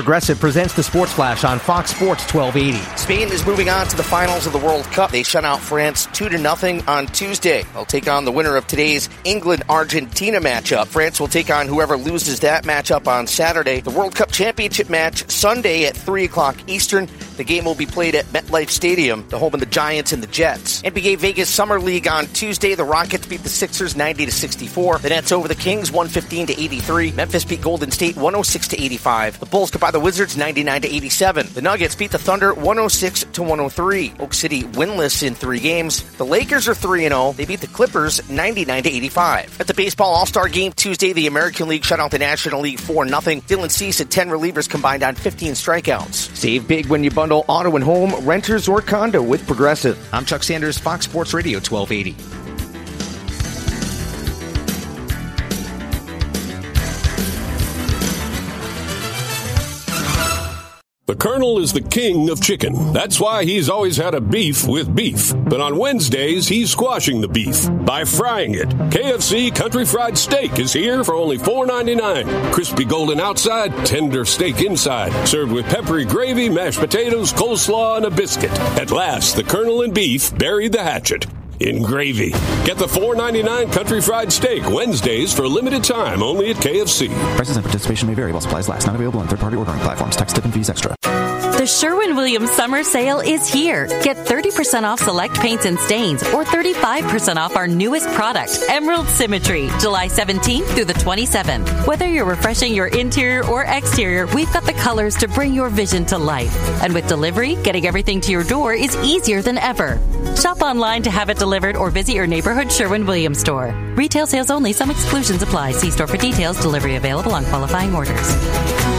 Progressive presents the Sports Flash on Fox Sports 1280. Spain is moving on to the finals of the World Cup. They shut out France 2-0 on Tuesday. They'll take on the winner of today's England-Argentina matchup. France will take on whoever loses that matchup on Saturday. The World Cup Championship match Sunday at 3 o'clock Eastern. The game will be played at MetLife Stadium, the home of the Giants and the Jets. NBA Vegas Summer League on Tuesday. The Rockets beat the Sixers 90-64. The Nets over the Kings 115-83. Memphis beat Golden State 106-85. The Bulls by the Wizards 99-87. The Nuggets beat the Thunder 106-103. Oak City winless in 3 games. The Lakers are 3-0. They beat the Clippers 99-85. At the Baseball All-Star Game Tuesday, the American League shut out the National League 4-0. Dylan Cease and 10 relievers combined on 15 strikeouts. Save big when you bundle auto and home, renters, or condo with Progressive. I'm Chuck Sanders, Fox Sports Radio 1280. The Colonel is the king of chicken. That's why he's always had a beef with beef. But on Wednesdays, he's squashing the beef by frying it. KFC Country Fried Steak is here for only $4.99. Crispy golden outside, tender steak inside. Served with peppery gravy, mashed potatoes, coleslaw, and a biscuit. At last, the Colonel and beef buried the hatchet in gravy. Get the $4.99 Country Fried Steak Wednesdays for a limited time only at KFC. Prices and participation may vary while supplies last. Not available on third-party ordering platforms. Tax, tip, and fees extra. The Sherwin-Williams Summer Sale is here. Get 30% off select paints and stains or 35% off our newest product, Emerald Symmetry, July 17th through the 27th. Whether you're refreshing your interior or exterior, we've got the colors to bring your vision to life. And with delivery, getting everything to your door is easier than ever. Shop online to have it delivered or visit your neighborhood Sherwin-Williams store. Retail sales only. Some exclusions apply. See store for details. Delivery available on qualifying orders.